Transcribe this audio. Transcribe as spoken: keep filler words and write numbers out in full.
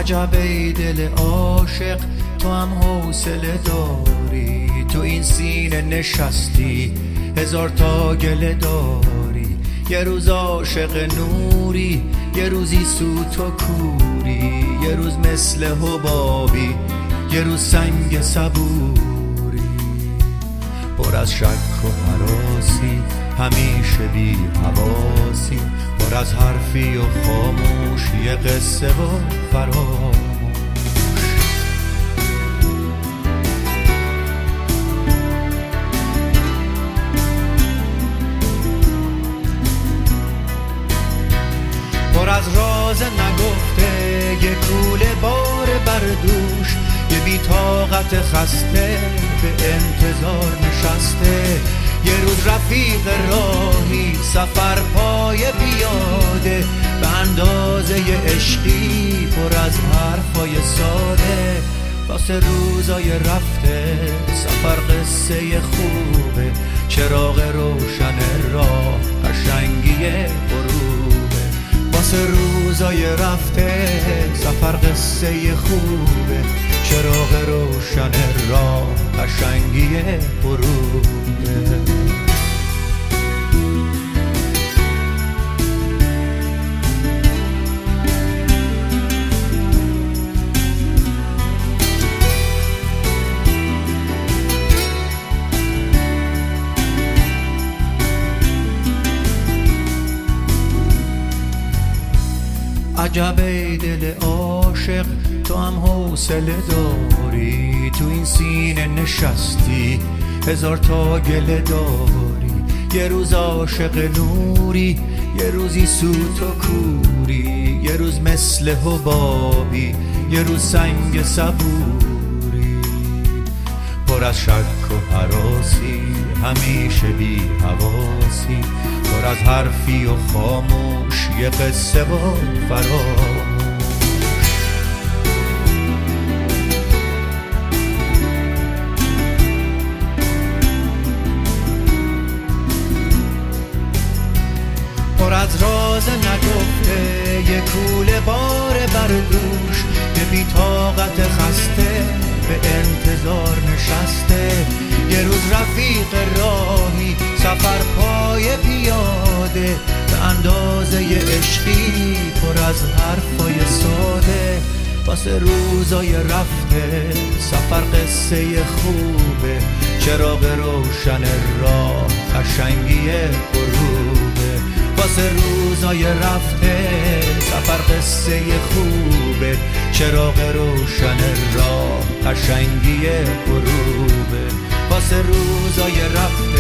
عجب ای دل عاشق تو هم حوصله داری، تو این سینه نشستی هزار تا گله داری. یه روز عاشق نوری، یه روزی سوت و کوری، یه روز مثل حبابی، یه روز سنگ صبوری. پر از شک و هراسی، همیشه بی حواسی، پر از حرفی و خاموش، یه قصه و فراموش. پر از راز نگفته، یه کوله بار بردوش، یه بی طاقت خسته به انتظار نشسته. یه روز رفیق راهی، سفر پای پیاده، به اندازه عشقی پر از حرفای ساده. واسه روزای رفته سفر قصه خوبه، چراغ روشن راه قشنگی غروبه. واسه روزای رفته سفر قصه خوبه، چراغ روشن راه قشنگی غروبه. عجب ای دل عاشق تو هم حوصله داری، تو این سینه نشستی هزار تا گله داری. یه روز عاشق نوری، یه روزی سوت و کوری، یه روز مثل حبابی، یه روز سنگ صبوری. پر از شک و هراسی، همیشه بی حواسی، پر از حرفی و خاموش، یه قصه و فراموش. پر از راز نگفته، یه کوله بار بردوش، یه بی طاقت خسته به انتظار نشسته. یه روز رفیق راهی، سفر پای پیاده، به اندازه عشقی پر از حرفای ساده. واسه روزای رفته سفر قصه خوبه، چراغ روشن راه قشنگی غروبه. واسه روزای رفته سفر قصه خوبه، چراغ روشن راه قشنگی غروبه. واسه روزای رفته